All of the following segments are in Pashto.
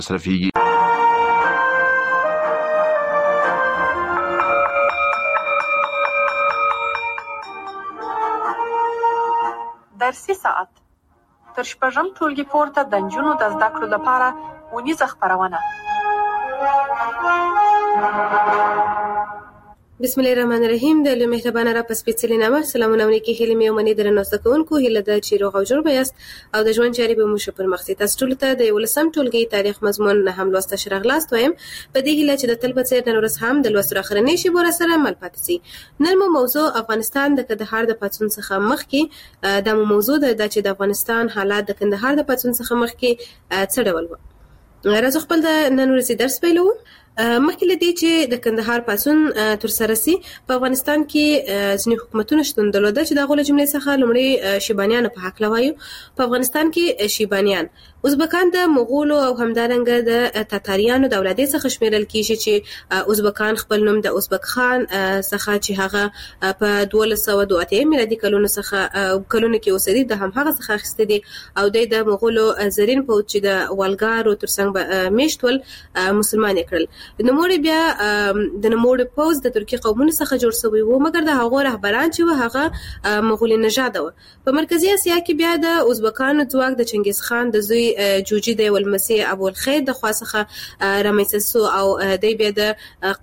مصرفيږي. درسي ساعت تر شپږم ټولګي پورته د نجونو د زده کړو لپاره ونیزه خپرونه. بسم الله الرحمن الرحیم. د لوی مهربانه را پسپېڅلې نامه سلامونه ونکي هیله مې ومني درنو زده کوونکو هیله ده چې روغ او جوړ به یاست او د ژوند چارې به مو ښه پرمخ ځي. تاسو ټولو ته د 11م ټولګي تاریخ مضمون نه هم لوسته شراغلاست وایم په دې هیله چې د تل په څېر نن ورځ هم د لوستلو اخرنۍ شیبو راسره مل پاتې سي. نن مو موضوع افغانستان د کندهار د پاڅون څخه مخکې دا مو موضوع ده چې د افغانستان حالات د کندهار د پاڅون څخه مخکې څه ډول وو. راځو خپل د نن ورځې درس پیلوو. مخکې له دې چې د کندهار پاڅون ترسره سي په افغانستان کې ځینې حکومتونه شتون درلوده چې د هغو له جملې څخه لومړی شیبانیانو په هکله وایو. په افغانستان کې شیبانیان ازبکان د مغولو او همدارنګه د تاتاریانو د اولادې څخه شمیرل کیږي چې ازبکان خپل نوم د ازبک خان څخه چې هغه په 1202 میلادي کلونو کې اوسېدی د هم هغه څخه اخیستي دي او د مغولو زرین پوځ چې د والګارو ترڅنګ میشتول مسلمان کړل. نوموړي بیا د نوموړي پوځ د ترکی قومونو څخه جوړ شوی وو مګر د هغو رهبران چې هغه مغولي نژاد و. په مرکزی اسیا کې بیا د ازبکانو ځواک د چنګیز خان د زوی جوجي د ولمسی ابو الخیر د خوا څخه رامنځته شو او د بیا د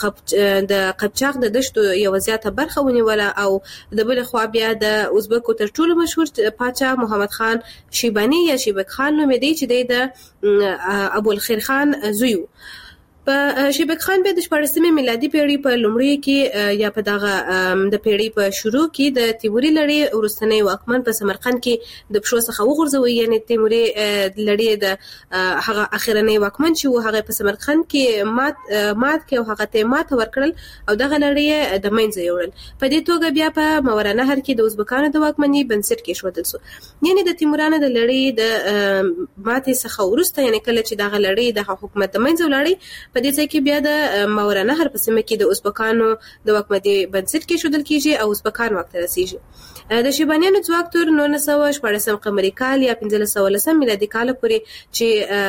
قبچاق د دشتو یو زیاته برخه ونیوله او د بل خوا بیا د ازبکو تر ټولو مشهور پاچا محمد خان شیبانی یا شیبک خان نوم دی چې د ابو الخیر خان زوی و. په شیبک خان به د 14مې میلادي پیړۍ په لومړیو کې یا په دغه د پیړۍ په شروع کې د تیموري لړۍ وروستنی واکمن په سمرقند کې د پښو څخه وغورځوي. یعنی تیموري لړۍ د هغه اخرنی واکمن چې هغه په سمرقند کې مات کې او هغه ته مات ورکړل او دغه لړۍ د منځه یوړل. په دې توګه بیا په ماورانهر کې د ازبکانو د واکمنۍ بنسټ کېښودل شو. یعنی د تیمورانو د لړۍ د ماتې څخه وروسته یعنی کله چې دغه لړۍ د حکومت د منځه ولاړی په دې ځای کې بیا د ماورانهر په سیمه کې د ازبکانو د واکمنۍ بنسټ کېښودل کېږي او ازبکان واک ته رسیږي. د شیبانیانو ځواک تر 1914 قمري کال یا 1510 میلادي کال پورې چې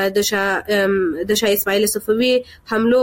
د شاه اسماعیل صفوي حملې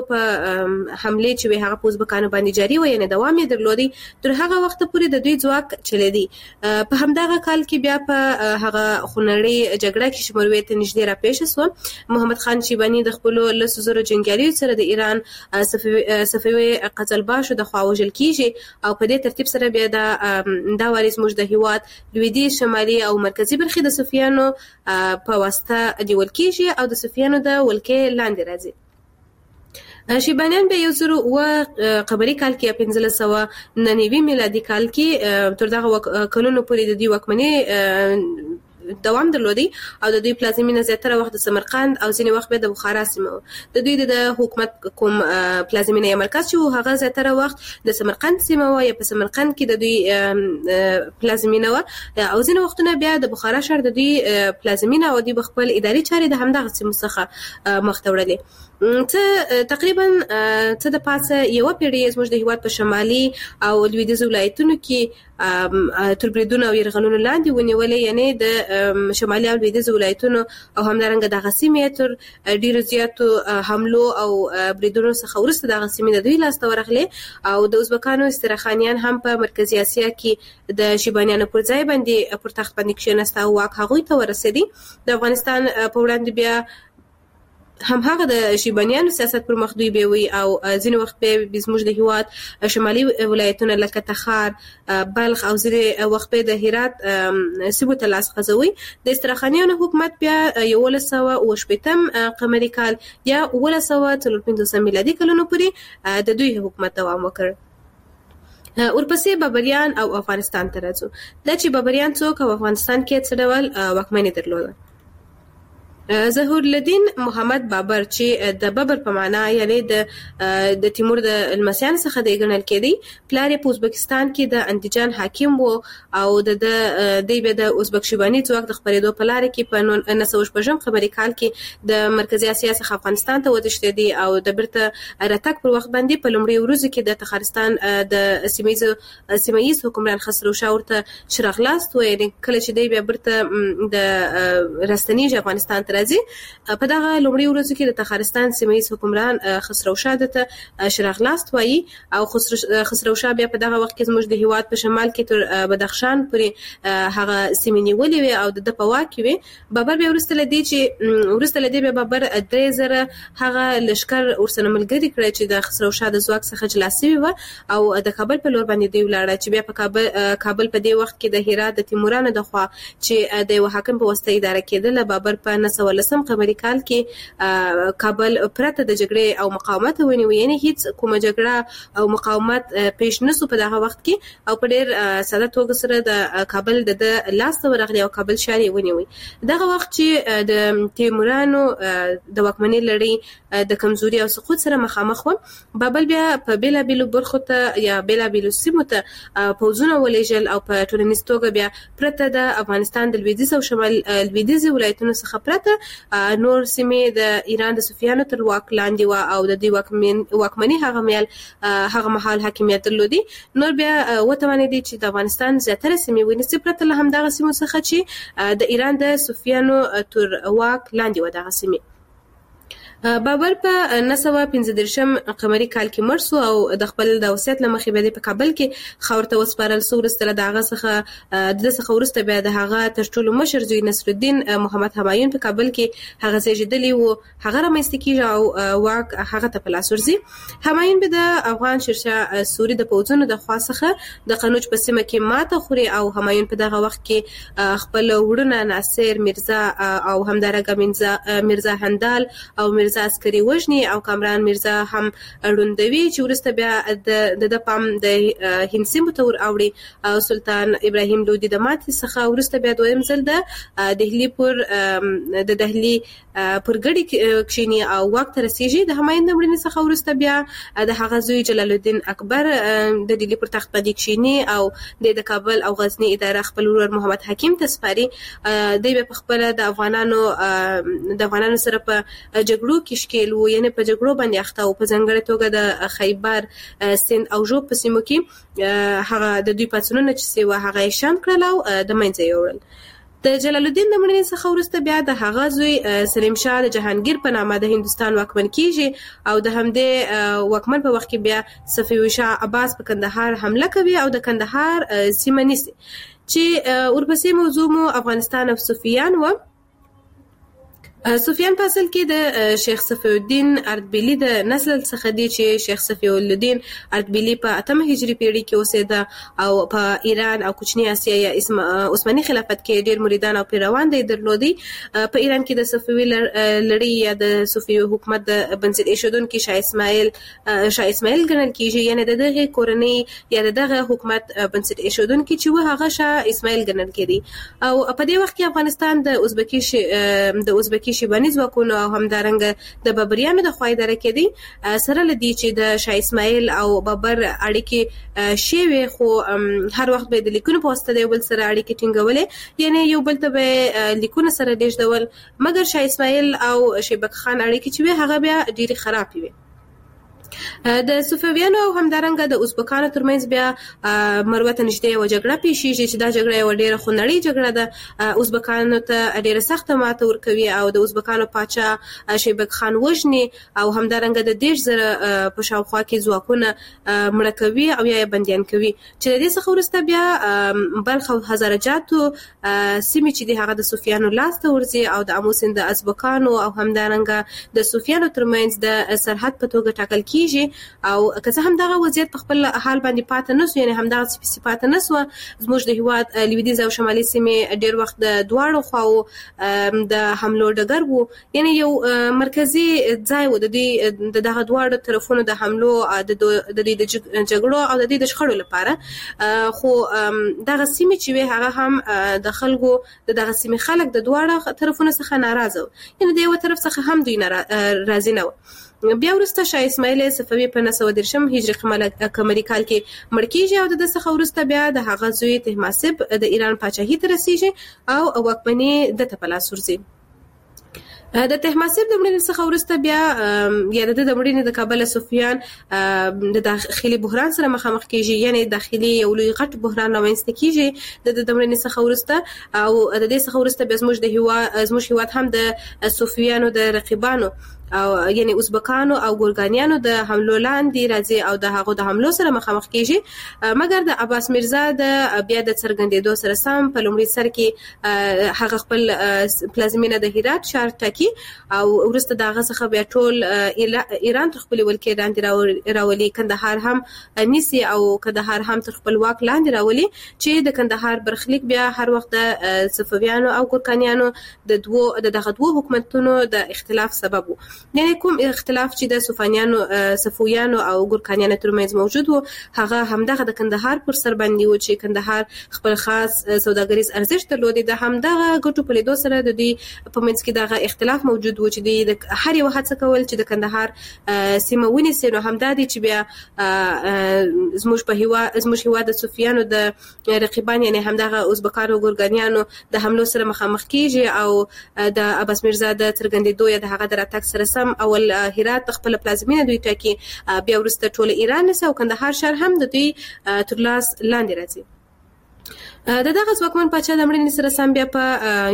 چې هغه په ازبکانو باندې جاری و یعنی دوام یې درلودي تر هغه وخت پورې د دوی ځواک چلیدي. په همدغه کال کې بیا په هغه خونړۍ جګړه کې شمروي ته نږدې را پیښ شو. محمد خان شیبانی د خپل 100 جنگیالیو سره د ایران صفوي قزلباشو د خوا وژل کیږي او په دې ترتیب سره بیا دا وارث موږ د هیواد لویدیځ شمالي او مرکزی برخې د صفویانو په واسطه نیول کیږي او د صفویانو د ولکې لاندې راځي. شیبانیان به 1009 قمري کال کې 1590 میلادي کال کې تر دغه کلونو پورې د دوی واکمنۍ دوام درلودي او د دوی پلازمینه زیاتره وخت د سمرقند او ځینې وخت به د بخارا سیمه و. د دوی د حکومت کوم پلازمینه یا مرکز چې هغه زیاتره وخت د سمرقند سیمه و یا په سمرقند کې د دوی پلازمینه و او ځینې وختونه بیا د بخارا ښار د دوی پلازمینه او دوی خپل اداري چارې د همدغه سیمو څخه مخ ته وړلې. تقریبا څه د پاسه یو پیړۍ زموږ د هیواد په شمالي او لویدیځ ولایتونو کې تر بریدونو او یرغلونو لاندې ونیولې. یعنی د شمالي او لویدیځ ولایتونو او همدارنګه دغه سیمې تر ډیرو زیاتو حملو او بریدونو څخه وروسته دغه سیمې د دوی لاسته ورغلې او د ازبکانو استرخانیان هم په مرکزی اسیا کې د شیبانیانو پر ځای باندې پر تخت باندې کښېناست او واک هغوی ته ورسېدی. د افغانستان په وړاندې بیا هم هغه د شیبانیانو سیاست پر مخ دوی به وي او ځینې وخت به زموږ د هیواد شمالي ولایتونه لکه تخار بلخ او ځینې وخت به د هرات سیمو ته لاس غځوي. د استرخانیانو حکومت بیا 1118 قمري کال یا 1953 میلادي کلونو پورې د دوی حکومت دوام وکړ. ورپسې بابریان او افغانستان ته راځو. دا چې بابریان څوک او افغانستان کې څه ډول واکمني درلوده. ظهور الدین محمد بابر چې د بابر په معنا یعنی د تیمور د لمسیان څخه دی ګڼل کېدی. پلار یې په ازبکستان کې د اندیجان حاکم وو او د به د ازبک شیبانی ځواک د خپرېدو په لار کې په 1905 قمري کال کې د مرکزی اسیا څخه افغانستان ته وتښتېدی او د بیرته راتګ پر وخت باندې په لومړي ورځو کې د تخارستان د سیمایي حکمران خسرو شاه ورته شراغلاست و. یعنی کله چې دی بیا بیرته د راستنیږي افغانستان ته راځي. په دغه لومړي ورځو کې د تخارستان سیمه‌ییز حکمران خسرو شاه ته شراغلاست وایي او خسرو شاه بیا په دغه وخت کې زموږ د هیواد په شمال کې تر بدخشان پورې هغه سیمې نیولې وي او د په واک کې وي. بابر بیا وروسته لدی بیا بابر 3000 هغه لشکر ورسره ملګری کړی چې د خسرو شاه د ځواک څخه جلا شوی و او د کابل په لور باندې دی ولاړ چې بیا په کابل په دې وخت کې د هرات د تیمورانو د خوا چې د یو حاکم په واسطه اداره کېدل. بابر په 1910 قمري کال کې کابل پرته د جګړې او مقاومت ونیو، یعنی هیڅ کومه جګړه او مقاومت پیش نسو په دغه وخت کې او په ډېر ساده توګه سره د کابل د لاس ورغلی او کابل ښار یې ونیوی. دغه وخت چې د تیمورانو د واکمنۍ لړۍ د کمزوري او سقوط سره مخامخ و، بابل بیا په بیلابیلو برخو ته یا بیلابیلو سیمو ته پوځونه ولېږل او په ټولنیز توګه بیا پرته د افغانستان د لویدیځ او شمال لویدیځ ولایتونو څخه پرته نور سیمې د ایران د صفویانو تر واک لاندې و او د دوی واکمنۍ هغه مهال حاکمیت درلودي. نور بیا وتوانېدي چې د افغانستان زیاتره سیمې ونیسي پرته له همدغه سیمو څخه چې د ایران د صفویانو تر واک لاندې و دغه سیمې. بابر په 1915 قمري کال کې مړ شو او د خپل د وصیت له مخې به په کابل کې خاورته وسپارل شو. وروسته له دغه څخه وروسته بیا د هغه تر ټولو مشر زوی نصر الدین محمد همایون په کابل کې هغه زیږیدلی و، هغه رامنځته کیږي او واک هغه ته په لاس ورځي. همایون به د افغان شیرشاه سوري د پوځونو د خوا څخه د قنوج په سیمه کې ماته خوري او همایون په دغه وخت کې خپل وروڼه ناصر میرزا او همدارنګه میرزا هندال او میرزا عسکري وژني او کامران میرزا هم روندوي چې وروسته بیا د پام د هند سیمو ته ور اوړي او سلطان ابراهیم لودي د ماتې څخه وروسته بیا دویم ځل د دهلي پر ګډي کښینی او واک ته رسیږي. د همایون د مړینې څخه وروسته بیا د هغه زوی جلال الدین اکبر د دهلي پر تخت باندې کښینی او د کابل او غزنی اداره خپل ورور محمد حکیم ته سپاري. دی په خپل د افغانانو سره په جګړو کې شکیل وو، یعنی په جګړو باندې اخته او په ځانګړې توګه د خیبر سند او ژوب په سیمو کې هغه د دوی پاڅونونه چې سیوه هغه شان کړل او د منځه یوړل. د جلال الدین د مړینې څخه وروسته بیا د هغه زوی سلیم شاه د جهانگیر په نامه د هندوستان واکمن کیږي او د همدې واکمن په وخت کې بیا صفوي شاه عباس په کندهار حمله کوي او د کندهار سیمه نیسي چې ورپسې موضوع مو افغانستان او صفویان و. صفویان په اصل کې د شیخ صفی الدین اردبیلی د نسل څخه دی چې شیخ صفی الدین اردبیلی په 8 هجری پیړۍ کې اوسېده او په ایران او کوچنی اسیا یا عثماني خلافت کې ډېر مریدان او پیروان درلودي. په ایران کې د صفوي لړۍ یا د صفوي حکومت د بنسټ ایښودونکي شاه اسماعیل ګڼل کیږي، یعنی دغه کورنۍ یا دغه حکومت بنسټ ایښودونکي چې هغه شاه اسماعیل ګڼل کېدی. او په دې وخت کې افغانستان د ازبکی شیباني ځواکونو او همدارنګه د بابریانو د خوا اداره کېدی. سره لدی چې د شاه اسماعیل او بابر اړیکې شوي، خو هر وخت به د لیکونو په واسطه د یو بل سره اړیکې ټینګولې، یعنی یو بل ته به لیکونه سره لیږدول، مګر شاه اسماعیل او شیبک خان اړیکې چې هغه بیا ډېرې خرابې وي. د صفویانو او همدارنګه د ازبکانو ترمنځ بیا مروته نږدې یوه جګړه پیښیږي چې دا جګړه یوه ډېره خونړۍ جګړه ده. ازبکانو ته ډېره سخته ماته ورکوي او د ازبکانو پاچا شیبک خان وژني او همدارنګه د 10,000 په شاوخوا کې ځواکونه مړه کوي او یا بندیان کوي. چې د دې څخه وروسته بیا بلخ او هزارجاتو سیمې چې د هغه د صفویانو لاس ته ورځي او د امو سیند د ازبکانو او همدارنګه د صفویانو ترمنځ د سرحد په توګه ټاکل کیږي. او که څه هم دغه وضعیت په خپل حال باندې پاتې نسو، یعنی همدغه سپیسي پاتې نسو، زموږ د هیواد لویدیځ او شمالي سیمې ډېر وخت د دواړو خواو د حملو ډګر وو، یعنی یو مرکزی ځای و د دغه دواړو طرفونو د حملو د جګړو او د شخړو لپاره. خو دغه سیمې چې هغه هم د خلکو دغه سیمې خلک د دواړو طرفونو څخه ناراضه وو، یعنی د یو طرف څخه هم دوی راضي نه و. بیا وروسته شاه اسماعیل صفوي په 1913 هجري قمري کال کې مړ کیږي او د څخه وروسته بیا د هغه زوی طهماسب د ایران پاچاهي ته رسیږي او واکمني د ته په لاس ورځي. د طهماسب د مړینې څخه وروسته بیا یا د مړینې د کابل سفیان د داخلي بحران سره مخامخ کیږي، یعنی داخلي یو لوی غټ بحران رامنځته کیږي د مړینې څخه وروسته. او د دې څخه وروسته بیا زموږ هیواد هم د صوفیانو د رقیبانو او یعنی ازبکانو او ګورګانیانو د حملو لاندې راځي او د هغو د حملو سره مخامخ کیږي. مګر د عباس میرزا د بیا د څرګندېدو سره سم په لومړي سر کې هغه خپل پلازمینه د هرات ښار ټاکي او وروسته د هغه څخه بیا ټول ایران تر خپل ولکې لاندې راولي، کندهار هم نیسي او کندهار هم تر خپل واک لاندې راولي، چې د کندهار برخلیک بیا هر وخت د صفویانو او ګورکانیانو د دغه دوه حکومتونو د اختلاف سبب و. یعنی کوم اختلاف چې د صفویانو او ګورکانیانو ترمنځ موجود و، هغه همدغه د کندهار پر سر باندې و چې کندهار خپل خاص سوداګریز ارزښت درلود. د همدغه ګټو په لیدو سره د دوی په منځ کې دغه اختلاف موجود و چې د هر یو هڅه کول چې د کندهار سیمه ونیسي. نو همدا دي چې بیا زموږ هیواد د صوفیانو د رقیبان یعنی همدغه ازبکانو او ګورګانیانو د حملو سره مخامخ کیږي او د عباس میرزا د څرګندېدو یا د هغه د راتګ سره سم اول هرات خپل پلازمینه دوی ټاکي، بیا وروسته ټول ایران نسه او کندهار ښار هم د دوی تر لاس لاندې راځي. دغه ځواکمن پاچا د مړینې سره سم بیا په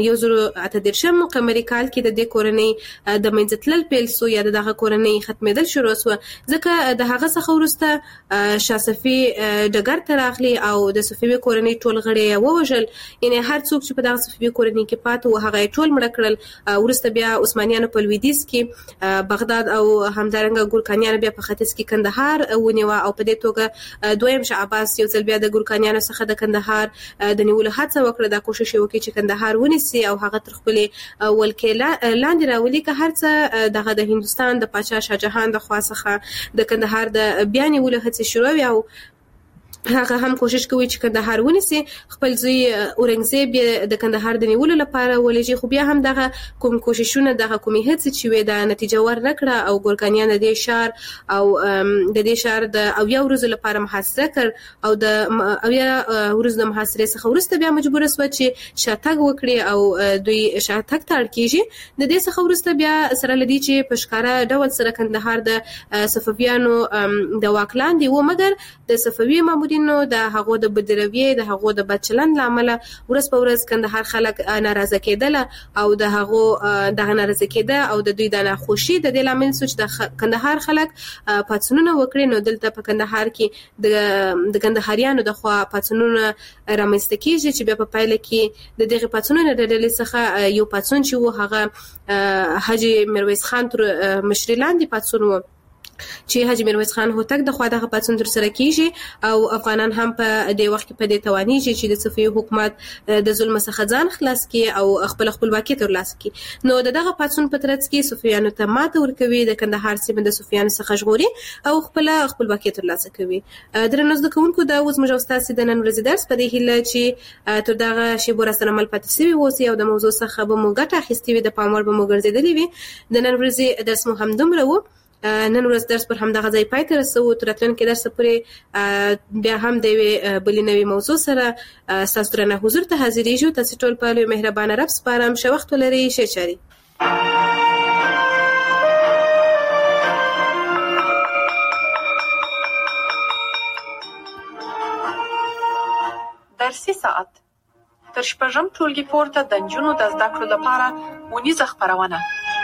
1938 قمري کال کې د دې کورنۍ د منځه تلل پیل سو یا دغه کورنۍ ختمېدل شروع سو، ځکه د هغه څخه وروسته شاه صفي ډګر ته راغلی او د صفوي کورنۍ ټول غړي ووژل. یعنی هر څوک چې په دغه صفوي کورنۍ کې پاتې و هغه ټول مړه کړل. وروسته بیا عثمانیانو په لویدیځ کې بغداد او همدارنګه ګورکانیانو بیا په ختیځ کې کندهار ونیوه او په دې توګه دویم شاه عباس یو ځل بیا د ګورکانیانو څخه د کندهار د نیولو هڅه وکړه، دا کوشش وکړي چې کندهار ونیسي او هغه تر خپلې ولکې لاندې راولي، که هر څه دغه د هندوستان د پاچا شاهجهان د خوا څخه د کندهار د بیا نیولو هڅې شروع وي او هغه هم کوشش کوي چې کندهار ونیسي. خپل زوی اورنګزیب د کندهار د نیولو لپاره ولېږي، خو بیا هم دغه کوم کوششونه دغه کومې هڅې چې وې د نتیجه ور نه کړه او ګورکانیان د دې ښار او د دې ښار د اویا ورځو لپاره محاصره کړ او د اویا ورځو د محاصرې څخه وروسته بیا مجبور شو چې شاتګ وکړي او دوی شاتګ ته اړ کېږي. د دې څخه وروسته بیا سره لدی چې په ښکاره ډول سره کندهار د صفویانو د واک لاندې و، مګر د صفوي مامورینو د هغو د بدرویې د هغو د بدچلند لامل ورځ په ورځ کندهار خلک ناراضه کېدل او د هغو دغه ناراضه کېده او د دوی د ناخوشي د دې لامل سوچ د کندهار خلک پاتسونونه وکړي. نو دلته په کندهار کې د کندهاریانو د خوا پاتسونونه رامنځته کېږي چې بیا په پایله کې د دغه پاتسونونو د ډلې څخه یو پاتسون چې و هغه حاجی میرویس خان تر مشري لاندې پاتسون و چې حاجی میرویس خان هوتک د خوا دغه پاتسون تر سره کیږي او افغانان هم په دې وخت کې په دې توانیږي چې د صفوي حکومت د ظلم څخه ځان خلاص کړي او خپل خپلواکي ترلاسه کړي. نو دغه پاتسون په ترڅ کې صفویانو ته ماته ورکوي، د کندهار سیمه د صفویانو څخه ژغوري او خپل خپلواکي ترلاسه کوي. درنو زده کوونکو دا اوس موږ تاسو د نن ورځې درس په دې هیله چې تر دغه شی بور سره مل پاتې شوی اوسئ او د موضوع څخه به مو ګټه اخیستې وي، د پام وړ به مو ګرځېدلې وي. د نن ورځې درس مو هم دومره و. نن ورځ درس پر همدغه ځای پای ته رسو. تر راتلونکي درس پورې بیا هم د بلې نوې موضوع سره ستاسو درنه حضور ته حاضرېږو. تاسو ټول په لوی مهربانه رب سپارم. ښه وخت ولرئ. ښه چاري. درسي ساعت تر شپږم ټولګي پورته د نجونو د زده کړو لپاره ونیزه خپرونه.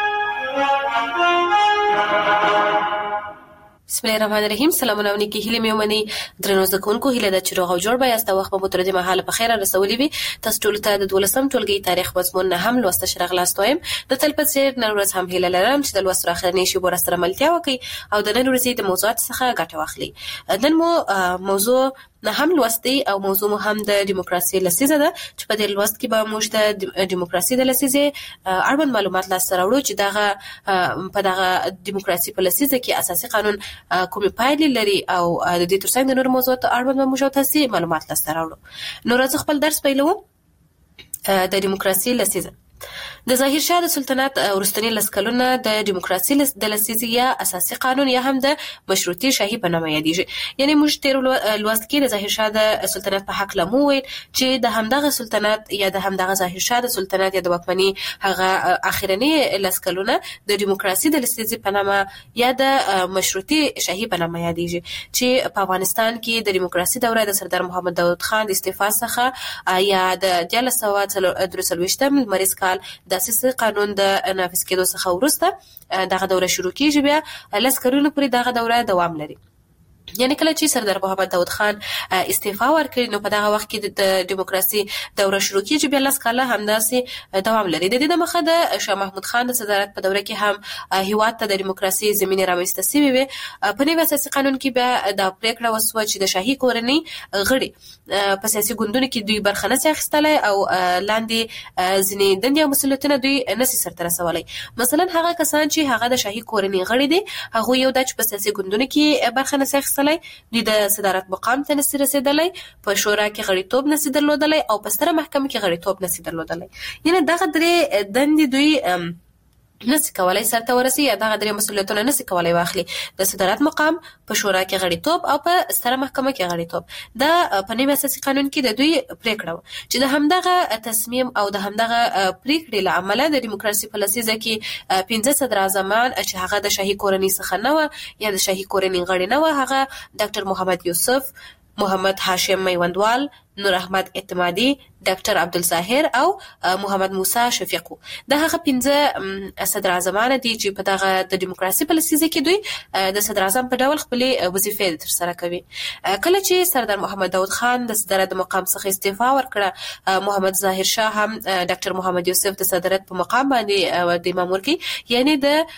بسم الله الرحمن الرحیم. سلامونه علیکم. هیله مې ومني درنو زده کوونکو، هیله ده چې روغ او جوړ به یاست. وخت به مو تر دې مهاله په خیر رسولي وي. تاسو ټول ته د 12م ټولګي تاریخ مضمون نه هم لوسته شرغلاست وایم. د تل په څیر نن ورځ هم هیله لرم چې د لوست اخرنۍ شی بور سره ملتیا وکړي او د نن ورځې د موضوعات څخه ګټه واخلي. نن مو موضوع نه هم لوستي او موضوع مو هم د دیموکراسي لسیزه ده چې په دې لوست کې به موږ د دیموکراسي د لسیزه اړوند معلومات لاسته راوړو چې په دغه دیموکراسي په لسیزه کې اساسي قانون کومې پایلې لري او د دې ترڅنګ د نور موضوعات اړوند موږ تاسو معلومات لاسته راوړو. نو راځو خپل درس پیلوو. د دیموکراسي لسیزه د ظاهر شاه د سلطنت وروستنی لس کلونه د دیموکراسي د لسیزې یا اساسي قانون یا هم د مشروطي شاهي په نامه یادېږي. یعنی موږ تیر لوست کې د ظاهر شاه د سلطنت په حق لمو ویل چې د همدغه سلطنت یا د همدغه ظاهر شاه د سلطنت یا د واکمنۍ هغه اخرنی لس کلونه د دیموکراسي د لسیزې په نامه یا د مشروطي شاهي په نامه یادېږي چې په افغانستان کې د دیموکراسي دوره د سردار محمد داود خان د استعفا څخه یا د 1943 لمریز کال د اساسي قانون د نافذ کېدو څخه وروسته دغه دوره شروع کیږي. بیا لس کلونو پورې دغه دوره دوام لري. یعنی کله چې سردار محمد داود خان استعفا ورکړي نو په دغه وخت کې د دیموکراسي دوره شروع کیږي. بیا لس کاله همداسې دوام لري. د دې د مخه د شاه محمود خان د صدارت په دوره کې هم هیواد ته د دیموکراسي زمینه رامنځته شوې وي. په نوي اساسي قانون کې بیا د پریکړه وسوه چې د شاهي کورنۍ غړي په سیاسي ګوندونو کې دوی برخه نه اخیستلای او لاندې ځینې دندې او مسؤلیتونه دوی نشي سرته رسولای. مثلا هغه کسان چې هغه د شاهي کورنۍ غړي دي هغه یو د په سیاسي ګوندونو کې برخه نه اخیستلای، دوی د صدارت مقام ته نشي رسیدلای، په شورا کې غړیتوب نشي درلودلای او په ستره محکمه کې غړیتوب نشي درلودلای. یعنی دغه درې دندې دوی نشي کولای سرته ورسي یا دغه درې مسؤلیتونه نشي کولای واخلي. د صدارت مقام، په شورا کې غړیتوب او په ستره محکمه کې غړیتوب. دا په نوي اساسي قانون کې د دوی پریکړه و چې د همدغه تصمیم او د همدغه پریکړې له امله د دیموکراسي په لسیزه کې 15 صدراعظمان چې هغه د شاهي کورنۍ څخه نه و یا د شاهي کورنۍ غړي نه و، هغه ډاکټر محمد یوسف، محمد هاشم میوندوال، نور احمد اعتمادي، ډاکټر عبدالظاهر او محمد موسی شفیق. دا هغه 15 صدراعظمان دي چې په دغه د دیموکراسي په لسیزه کې دوی د صدراعظم په ډول خپل وظیفې ترسره کوي. کله چې سردار محمد داود خان د صدارت مقام څخه استعفا ورکړه، محمد ظاهر شاه هم ډاکټر محمد یوسف د صدارت په مقام باندې د امام ورکی، یعنی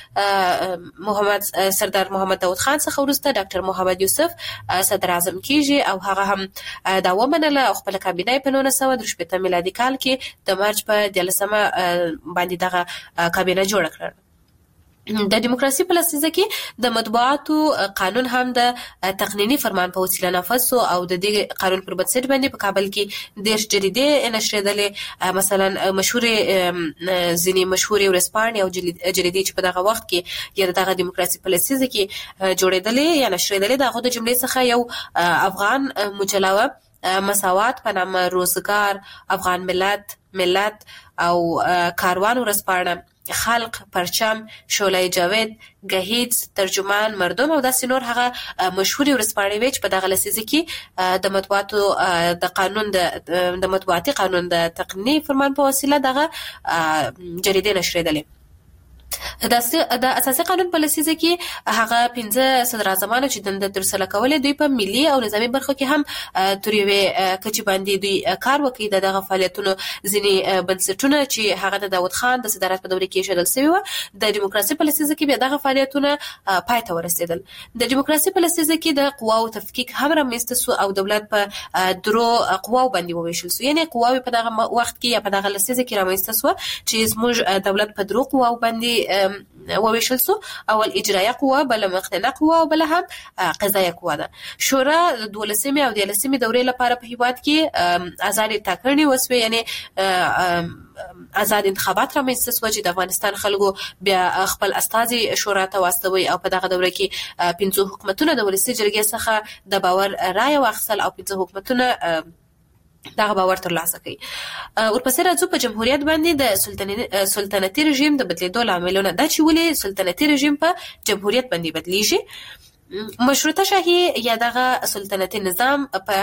د سردار محمد داود خان څخه وروسته ډاکټر محمد یوسف صدراعظم کیږي او هغه هم دا ومنله او خپل کابینه په 1963 میلادي کال کې د مارچ په 13 باندې دغه کابینه جوړ کړه. د دیموکراسي په لسیزه کې د مطبوعاتو قانون هم د تقنینی فرمان په وسیله نافذ شو او د دې قانون پر بنسټ باندې په کابل کې 10 جریدې نشریدلې. مثلا ځینې مشهورې ورځپاڼې او جریدې چې په دغه وخت کې یا دغه دیموکراسي په لسیزه کې جوړېدلې یا نشریدلې، دغه د جملې څخه یو افغان مجله و، مساوات په نامه، روزګار، افغان ملت او کاروان ورځپاڼه، خلق، پرچم، شعله جاوید، گهیز، ترجمان، مردم او داسې نور هغه مشهوري ورځپاڼې وې چې په دغه لسیزه کې د مطبوعاتو د قانون د مطبوعاتي قانون د تقنیني فرمان په وسیله دغه جریدې نشریدلې. د اساسي قانون په لسیزه کې هغه 15 صدراعظمان چې دنده ترسره کولې دوی په ملي او نظامي برخو کې هم تر یوې کچې باندې دوی کار وکړي. دغه فعالیتونو ځینې بنسټونه چې هغه د داود خان د صدارت په دوره کې ایښودل شوي وو، د دیموکراسي په لسیزه کې بیا دغه فعالیتونه پای ته ورسېدل. د دیموکراسي په لسیزه کې د قواو تفکیک هم رامنځته شو او دولت په درو قواو باندې وویشل شو. یعنی قواوې په دغه وخت کې یا په دغه لسیزه کې رامنځته شو چې زموږ دولت په درو قواو باندې وویشل سو. اول اجرایه قوه، بل مقننه قوه او بل هم قضایه قوه ده. شورا د 12 او 13 دورې لپاره په هیواد کې آزاد ټاکنې وسوې، یعنی آزاد انتخابات رامنځته شو چې د افغانستان خلکو بیا خپل استازي شورا ته واستوي او په دغه دوره کې 15 حکومتونه د ولسي جرګې څخه د باور رایه واخیستل او 15 حکومتونه دغه باور ترلاسه کوي. ورپسې راځو په جمهوریت باندې د سلطنتي رژیم د بدلیدو لاملونه. دا چې ولې سلطنتي رژیم په جمهوریت باندې بدلیږي. مشروطه شاهي یا دغه سلطنتي نظام په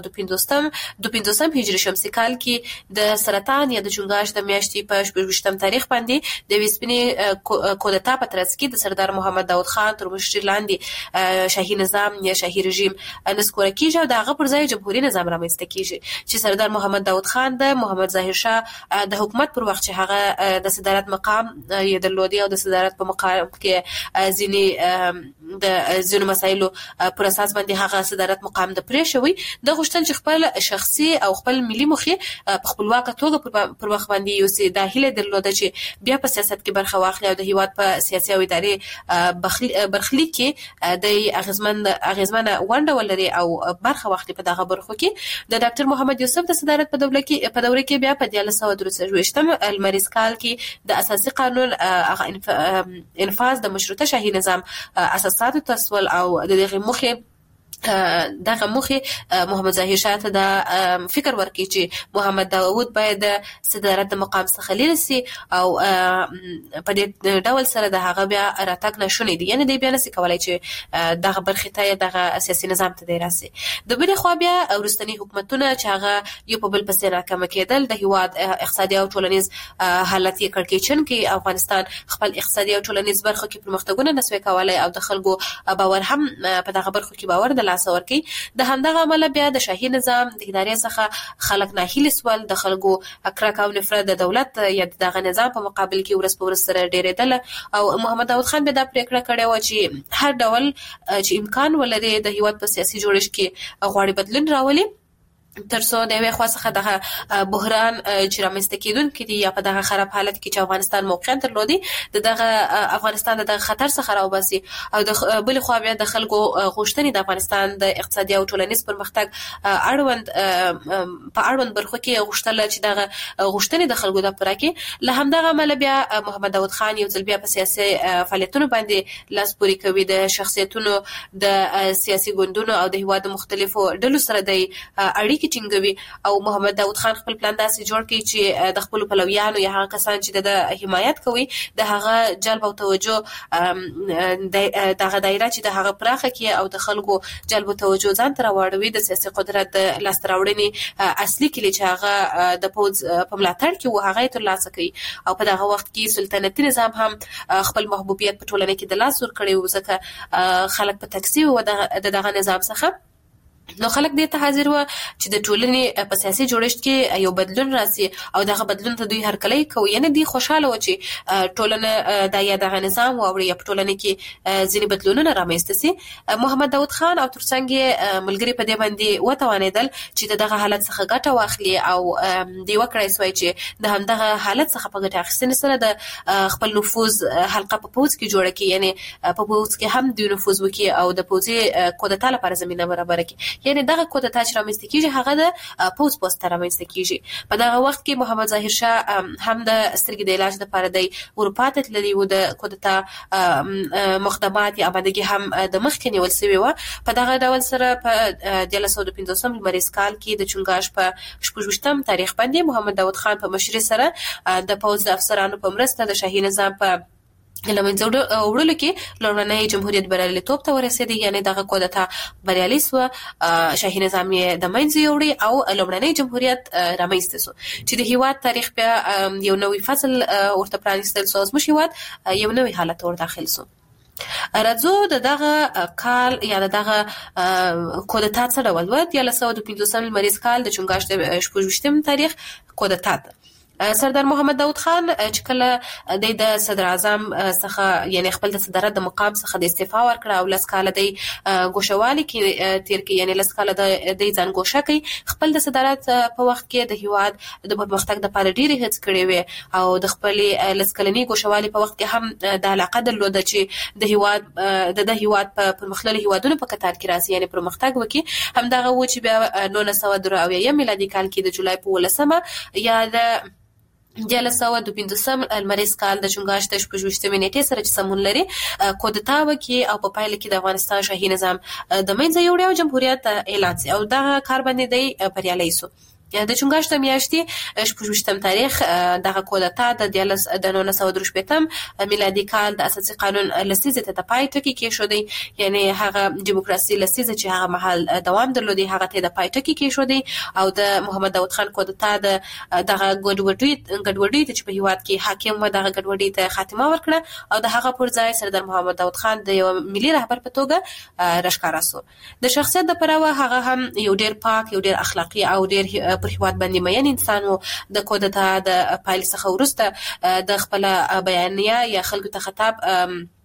1952 هجري شمسي کال کې د سرطان یا د چنګاش د میاشتې په 28 تاریخ باندې د وسپنې کودتا په ترڅ کې د سردار محمد داود خان تر مشرۍ لاندې شاهي نظام یا شاهي رژیم نسکوره کیږي او دغه پر ځای جمهوریت نظام رامنځته کیږي چې سردار محمد داود خان د محمد ظاهر شاه د حکومت پر وخت چې هغه د صدارت مقام یې درلودي او د صدارت په مقام کې ځینې د ځینو مسایلو پر اساس باندې هغه صدارت مقام د پرې شوی د غوښتل چې خپل شخصي او خپل ملي موخې په خپلواکه توګه پر وخت باندې یو د هیله درلوده چې بیا په سیاست کې برخه واخلي او د هیواد په سیاسي او اداري برخلیک کې د اغیزمنه ونډه ولري او برخه واخلي په دغه برخو کې د ډاکټر محمد یوسف د صدارت په دوره کې بیا په 1923 المریز کال کې د اساسي قانون انفاذ د مشروطه شاهي نظام اساسات تسول او دغه مخه محمد ظاهر شاه ته د فکر ورکړي چې محمد داوود باید صدارت د مقام څخه لري سي او په دې ډول سره د هغه بیا راتګ نشونی دی یعنی د بیا نسي کولای چې دغه برخه ته دغه سیاسي نظام ته دی راسي د بل خو بیا ورستنی حکومتونه چې هغه یو په بل پسې راکم کېدل د هیواد اقتصادي او ټولنیز حالت یې کړکېچن کې افغانستان خپل اقتصادي او ټولنیز برخه کې پرمختګونه نسوي کولای او د خلکو باور هم په دغه برخه کې باور د لاس ورکی د همدغه عمل بیا د شاهي نظام د ادارې څخه خلک ناهیل سول د خلکو اکرک او نفرت د دولت یا دغه نظام په مقابل کې ورس په ورس سره ډیرېدل او محمد داود خان به دا پریکړه کړې و چې هر ډول چې امکان ولري د هیواد په سیاسي جوړښت کې غواړي بدلون راولي ترڅو د یوې خوا څخه دغه بحران چې رامنځته کېدونکی دی یا په دغه خراب حالت کې چې افغانستان موقعیت درلودي دغه افغانستان دغه خطر څخه راوباسي او د بل خوا بیا د خلکو غوښتنې د افغانستان د اقتصادي او ټولنیز پرمختګ په اړوند برخو کې غوښتل چې دغه غوښتنې د خلکو د پوره کې له همدغه عمل بیا محمد داود خان یو ځل بیا په سیاسي فعالیتونو باندې لاس پورې کوي د شخصیتونو د سیاسي ګوندونو او د هیواد مختلفو ډلو سره د اړیکې ټینګوي او محمد داود خان خپل پلان داسې جوړ کړي چې د خپل پلویانو یا هغه کسان چې د حمایت کوي د هغه جلب او توجه دغه دایره چې د هغه پراخه کې او د خلکو جلب او توجه ځان تر واړوي د سیاسي قدرت د لاس راوړنې اصلي کلی چې هغه د پوز په ملاتړ کې و هغه تر لاسه کوي او په دغه وخت کې سلطنتي نظام هم خپل محبوبیت په ټولنه کې د لاس ور کړی و ځکه خلک په تکسي و دغه نظام څخه نو خلک دې ته حاضر و چې د ټولنې په سیاسي جوړښت کې یو بدلون راسي او دغه بدلون ته دوی هرکلی کوي یعنی دوی خوشاله و چې ټولنه د یا دغه نظام او یا په ټولنه کې ځینې بدلونونه رامنځته سي محمد داود خان او ترڅنګ ملګری په دې باندې وتوانېدل چې دغه حالت څخه ګټه واخلي او دی وکړای سوی چې د همدغه حالت څخه په ګټه اخیستنې سره د خپل نفوذ حلقه په پوز کې جوړه کړي یعنی په پوز کې هم دوی نفوذ وکړي او د پوزي کودتا لپاره زمينه برابر کړي یعنی دغه کودتا چې رامنځته کیږي هغه د پوسټ رامنځته کیږي په دغه وخت کې محمد ظاهر شاه هم د سترګې د علاج لپاره د اروپا ته تللی و د کودتا مقدمات یا آمادګي هم د مخکې نیول شوی و په دغه ډول سره په 1915 المریز کال کې د چنګاش په 28 تاریخ باندې محمد داود خان په مشرۍ سره د پوز د افسرانو په مرسته د شاهي نظام په لمنځه وړلو کې لومړنی جمهوریت بریالیتوب ته ورسېدی یعنی دغه کودتا بریالي سو شاهي نظام یې د منځه یوړی او لومړنی جمهوریت رامنځته سو چې د هیواد تاریخ بیا یو نوې فصل ورته پرانیستل سو زموږ هیواد یو نوې حالت ور داخل سو راځو دغه کال یا دغه کودتا څه ډول و 1915 المریز کال د چنګاش د 28 تاریخ کودتا سردار محمد داود خان چې کله د صدر اعظم څخه یعنی خپل د صدارت د مقام څخه د استعفا ورکړه او لسکاله د ګوشوالي کې تیر کې یعنی لسکاله د ځان ګوښه کوي خپل د صدارت په وخت کې د هیواد د پرمختګ لپاره ډېری هڅې کړې وې او د خپل لسکلنی ګوشوالي په وخت کې هم د علاقه درلوده چې د هیواد په پرمختللي هیوادونو په کتار کې راځي یعنی پرمختګ وکړي همدغه و چې بیا 1993 میلادي کال کې د جولای په 10 یا د 1915 المریز کال د چنګاش د 28 نیټې سره چې سمون لري کودتا وکي او په پایله کې د افغانستان شاهي نظام د منځه یوړی او جمهوریت اعلان شي او دا کار باندې دی بریالي سو د چنګاش د میاشتې 28 تاریخ دغه کودتا د 1923 میلادي کال د اساسي قانون لسیزه ته پای ټکی کې شو دی یعنی هغه دیموکراسي لسیزه چې هغه محل دوام درلودي هغه ته د پای ټکی کې شو دی او د محمد داود خان کودتا دغه ګډوډي چې په هیواد کې حاکم و دغه ګډوډي ته خاتمه ورکړه او د هغه پر ځای سردار محمد داود خان د یو ملي رهبر په توګه راښکاره سو د شخصیت د پلوه هغه هم یو ډیر پاک یو ډیر اخلاقی او ډیر پر هیواد باندې مین انسان وو د کودتا د پایل څخه ورسته د خپل بیانیه یا خلکو ته خطاب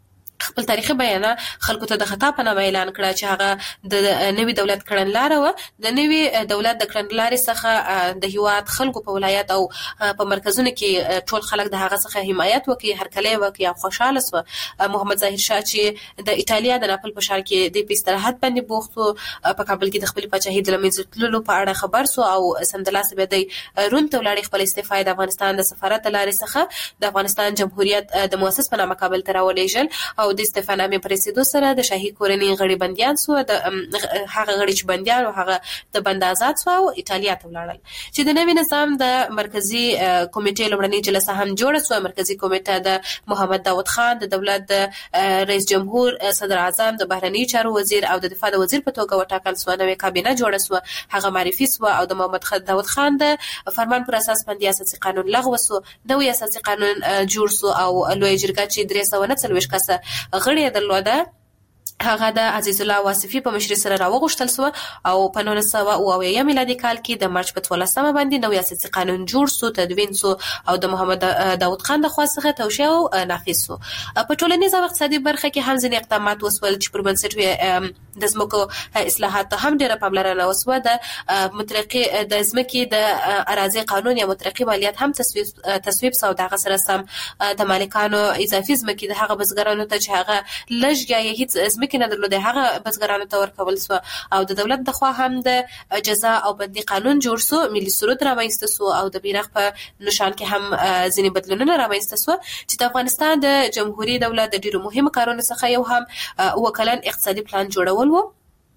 خپل تاریخي بیان خلکو ته د خطا په نامه اعلان کړه چې هغه د نوي دولت کړنلاره و. د نوي دولت د کړنلارې څخه د هیواد خلکو په ولایت او په مرکزونو کې ټول خلک د هغه څخه حمایت وکړي، هرکلی وکړي او خوشاله سو. محمد ظاهر شاه چې د ایټالیا د ناپل په ښار کې د استراحت باندې بوخت و، په کابل کې د خپل پاچاهي د لمنځه تللو په اړه خبر سو او سمدلاسه به د روم ته ولاړ خپل استعفا د افغانستان د سفارت لارې څخه د افغانستان جمهوریت د مؤسس په نامه کابل ته راولېږل او د استعفانامې پر رسیدو سره د شاهي کورنۍ غړي بندیان سو. د هغه غړي چې بندیان او هغه د بند آزاد سو او ایټالیا ته ولاړل. چې د نوي نظام د مرکزی کمیټې لومړنۍ جلسه هم جوړه سو. مرکزی کمیټه د محمد داود خان د دولت د رئیس جمهور، صدر اعظم، د بهرنی چارو وزیر او د دفاع د وزیر په توګه وټاکل سو. نوې کابینه جوړه سو، هغه معرفي سو او د محمد داود خان د فرمان پر اساس باندې اساسي قانون لغوه سو. نوې اساسي قانون جوړ سو او لوی جرګه چې 349 کسه غړي درلوده هغه د عزیز الله واصفي په مشرۍ سره راوغوښتل سو او په 1990 میلادي کال کې د مارچ په 12 باندې نوې اساسي قانون جوړ سو، تدوین سو او د محمد داود خان د خوا څخه توشیح او نافذ سو. په ټولنیز او اقتصادي برخه کې هم ځینې اقدامات وسول چې پر بنسټ د ځمکو اصلاحات هم ډېره پاملرنه وسوه. د مطلقي د ځمکې د اراضي قانون یا مطلقي مالیات هم تصویب سو. دغه سره سم د مالکانو اضافي ځمکې د هغه بزګرانو ته چې هغه لږ یا هیڅ ځمکې نه درلوده هغه بزګرانو ته ورکول سو او د دولت د خوا هم د جزا او بندي قانون جوړ سو. ملي سرود رامنځته سو او د بیرغ په نشان کې هم ځینې بدلونونه رامنځته سو چې د افغانستان د جمهوریت دولت د ډیرو مهمو کارونو څخه یو هم وکلن اقتصادي پلان جوړول وو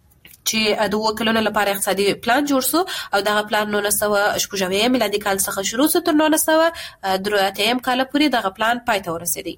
چې د وکلونو لپاره اقتصادي پلان جوړ سو او دغه پلان 1990 میلادي کال څخه شروع سو تر 1993 کال پورې دغه پلان پای ته ورسېدی.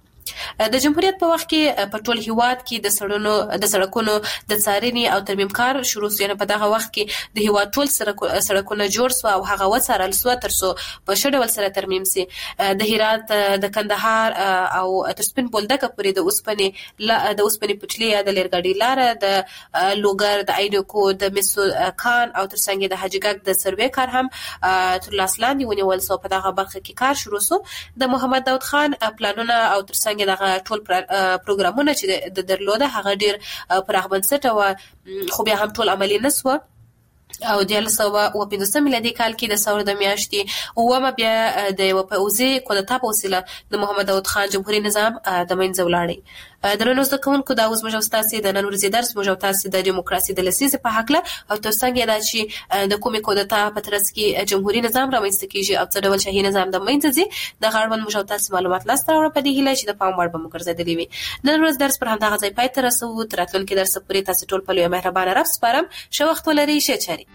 د جمهوریت په وخت کې په ټول هیواد کې د سړکونو د څارنې او ترمیم کار شروع سو. په دغه وخت کې د هیواد ټول سړکونه جوړ سو او هغه وڅارل سو تر څو په ښه ډول سره ترمیم سي. د هرات، د کندهار او تر سپین بولدکه پورې د اوسپنې پټلۍ یا د لرګاډي لاره، د لوګر، د ایډوکو، د مسو کان او ترڅنګ د حاجیګک د سروې کار هم تر لاس لاندې ونیول سو. په دغه برخه کې کار شروع سو. د محمد داود خان پلانونه او ترڅنګ دغه ټول پروګرامونه چې د درلوده هغه ډیر پراخ بنسټه و خو بیا هم ټول عملي نه سو او د 1915 میلادي کال کې د ثور د میاشتې اومه بیا د یو پوځي کودتا په وسیله د محمد داود خان جمهوریت نظام د منځه ولاړی. د نن زده کوونکو دا اوس موږ تاسو د نن ورځې درس موږ تاسو د دیموکراسي د لسیزې په حق له او ترڅنګ دا چې د کومې کودتا په ترڅ کې جمهوریت نظام رامنځته کیږي او څه ډول شاهي نظام د منځه ځي د غړوند موږ تاسو معلومات لاس ته راوړل په دې هیله چې د پام وړ به مو ګرځېدلی وي. نن ورځ درس پر همدغه ځای پای ته رسوو. تر راتلونکي درس پورې تاسو ټول په لوی مهربانه رب سپارم. ښه وخت ولرئ. ښه چاري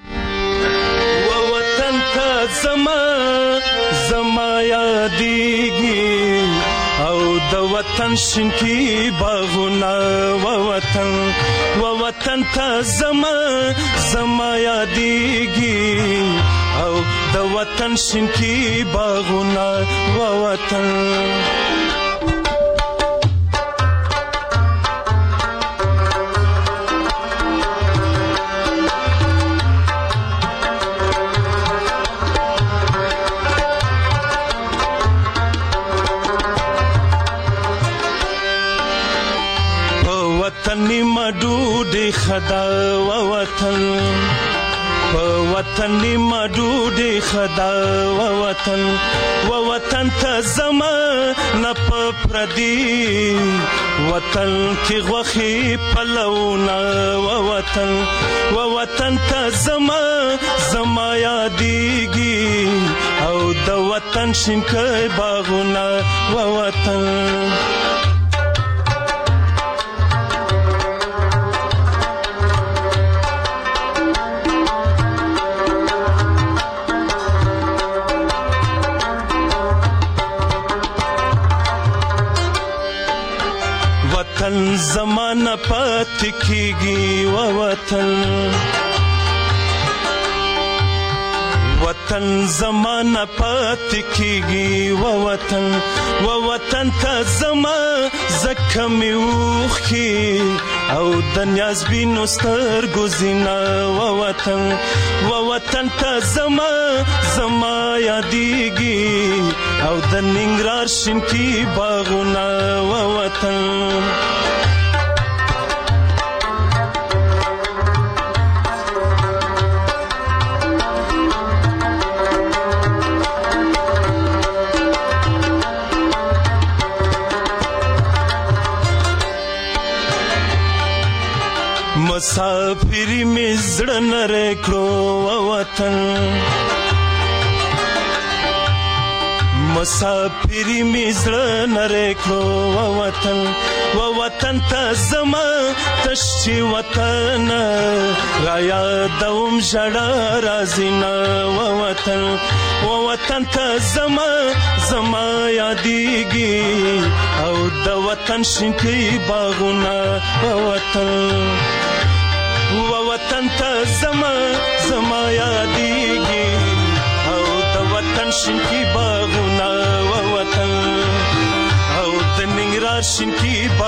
وطن ته زما یادېږي او د وطن شینکي باغونه وطن ته زما یادېږي او د وطن شینکي باغونه وطن نیمه ډوډۍ خدا وطن وطن نیمه ډوډۍ خدا وطن ته زما نه په پردي وطن کې غوښې پلونه وطن ته زما یادېږي او د وطن شینکي باغونه وطن وطن زمانه پاتې کېږي وطن زمانه پاتې کېږي وطن ته زما زکه مې اوښکې او د نیازبینو سترګو زینه وطن ته زما یادېږي او د ننګرهار شینکي باغونه وطن مسافری می زړه نری کړو وطن مسافری می زړه نری کړو وطن ته زما تشي وطن را یادوم ژړا راځي نه وطن ته زما یادېږي او د وطن شینکي باغونه وطن ته زما یادېږي او د وطن شینکي باغونه وطن او د ننګرهار شینکي